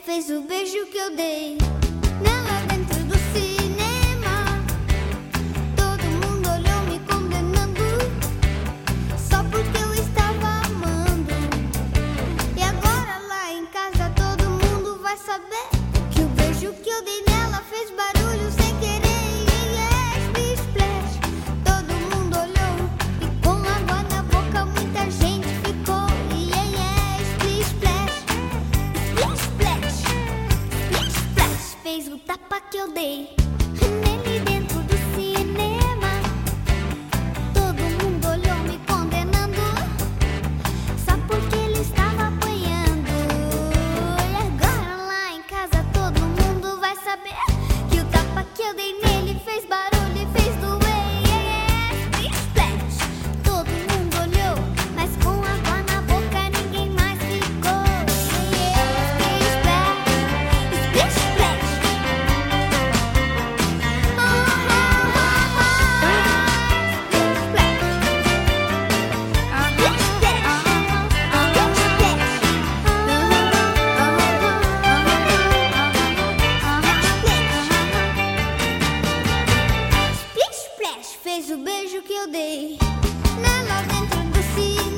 fez o beijo que eu dei nela dentro do cinema. Todo mundo olhou me condenando só porque eu estava amando. E agora lá em casa todo mundo vai saber que o beijo que eu dei nela fez barulho sem querer. Splish, splash. Todo mundo olhou e com água na boca muita gente ficou. Splish, splash. Splish, splash. Splish, splash. Fez o tapa que eu dei nele dentro do cinema. Todo mundo olhou me condenando só porque ele estava apanhando. E agora lá em casa todo mundo vai saber que o tapa que eu dei nele fez barulho e fez doer. Splish, splash. Todo mundo olhou, mas com água na boca ninguém mais ficou. Splish, splash. Splish, splash. Oh, oh, oh, oh. Splish, splash. Splish, splash. Splish, splash. Fez o beijo que eu dei nela dentro do cinema.